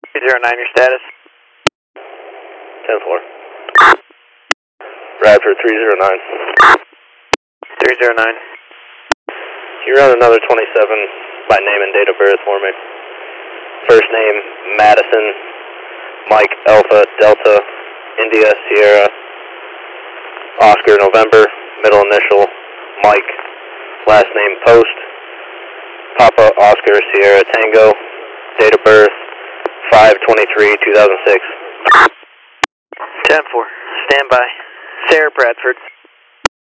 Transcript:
309, your status? 10-4. Bradford 309. 309. You run another 27 by name and date of birth for me. First name, Madison, Mike, Alpha, Delta, India, Sierra, Oscar, November, middle initial, Mike, last name, Post, Papa, Oscar, Sierra, Tango, date of birth, 5/23/2006. 10-4, stand by. Sarah Bradford.